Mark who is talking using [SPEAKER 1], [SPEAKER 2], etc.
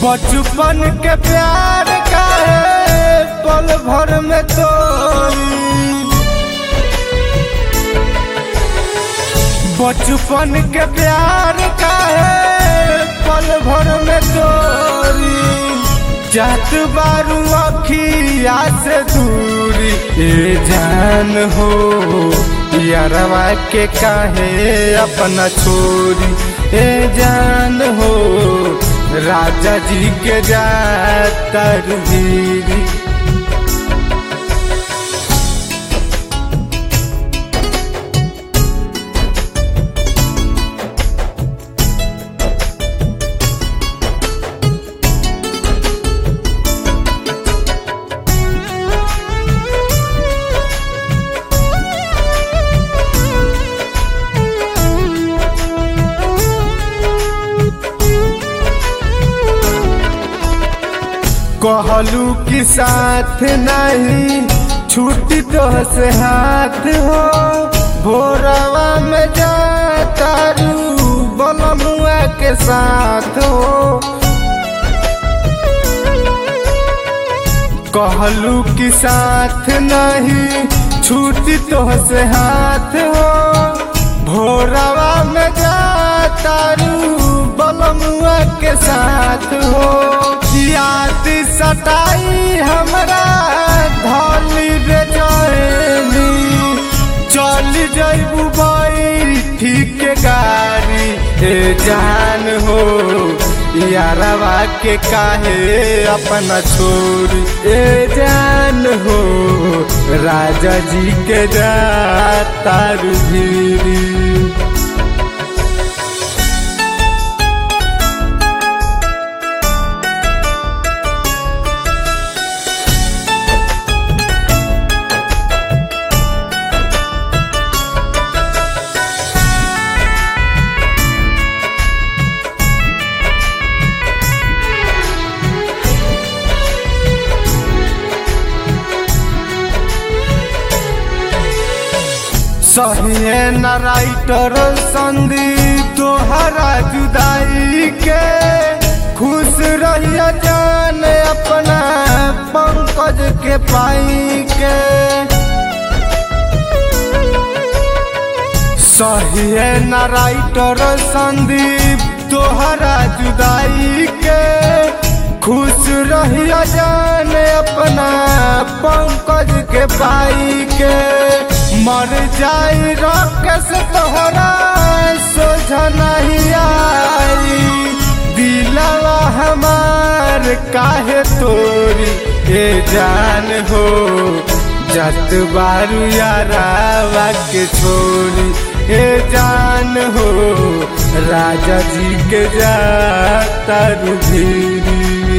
[SPEAKER 1] बचपन के प्यार का है पल भर में तोरी, बचपन के प्यार का है पल भर में तोरी। जात बारू अखिया से दूरी ए जान हो, यारवा के काहे अपना छोरी ए जान हो। राजा जी के जातर वीरी कहलू कि साथ नहीं छूटी तो से हाथ हो। भोरवा में जातारू बलमुआ के साथ हो। कहलू कि साथ नहीं छूटी तो से हाथ हो। भोरवा में जातारू बलमुआ के साथ हो। याद सताई हमरा धली रे जानी, चल जइबू बैठी के गाड़ी ए जान हो। यारवा के काहे अपना छोरी ए जान हो। राजा जी के जातर वीरी सहिए न राइटर संदीप तोहरा जुदाई के। खुश रहिया जान अपना पंकज के पाई के। सहिए न राइटर संदीप तोहरा जुदाई के। खुश रहिया जान अपना पंकज के पाई के। मर जाई राकेश तोहरा सोझा नहीं आई। दिलवा हमार काहे तोरी ए जान हो। जत बारू यारावा के छोरी ए जान हो। राजा जी के जातर वीरी।